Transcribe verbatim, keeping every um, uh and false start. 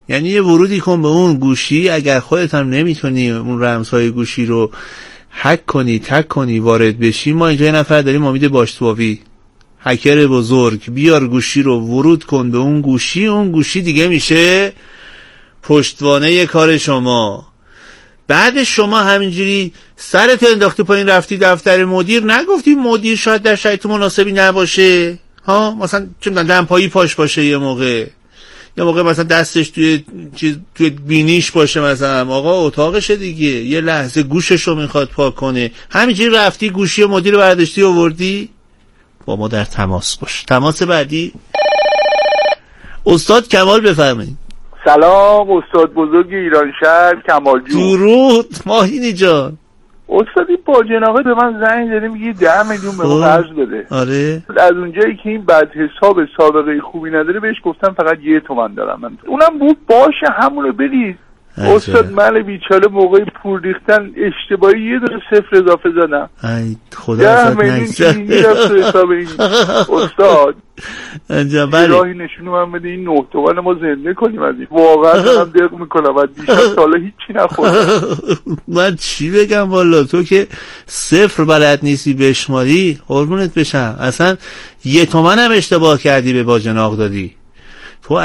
یعنی یه ورودی کن به اون گوشی، اگر خودت هم نمیتونی اون رمزهای گوشی رو هک کنی، تک کنی، وارد بشی، ما اینجا یه نفر داریم، امید باشتواوی، هکر بزرگ، بیار گوشی رو ورود کن به اون گوشی، اون گوشی دیگه میشه پشتوانه کار شما. بعد شما همینجوری سرت انداختی پایین رفتی دفتر مدیر، نگفتی مدیر شاید در شرایط مناسبی نباشه ها، مثلا چه میدونم دمپایی پاش باشه، یه موقع یه موقع مثلا دستش توی چیز توی بینیش باشه، مثلا آقا اتاقشه دیگه، یه لحظه گوششو میخواد پاک کنه، همینجوری رفتی گوشی مدیر برداشتی آوردی. با ما در تماس باش. تماس بعدی استاد کمال، بفرمایید. سلام استاد بزرگ ایرانشهر کمال جون. درود ماهینی جان. استادی با جناقه به من زنگ داره میگه ده میلیون به ما قرض بده. آره. از اونجایی که این بعد حساب سابقه خوبی نداره بهش گفتم فقط یه تومن دارم من. اونم بود باشه همونو بدید. استاد من بیچاره موقع پول ریختن اشتباهی یه دونه صفر اضافه زدم. ای خدا ازت نگذره. حساب این استاد انجام بله راهی نشونو من بده این نه تومن ما زنده کنیم از این. واقعا دارم دق میکنم و دیشب سالا هیچی نخوردم. من چی بگم والا، تو که صفر بلد نیستی بشماری، قربونت بشم. اصلا یه تومن هم اشتباه کردی به باجناق دادی.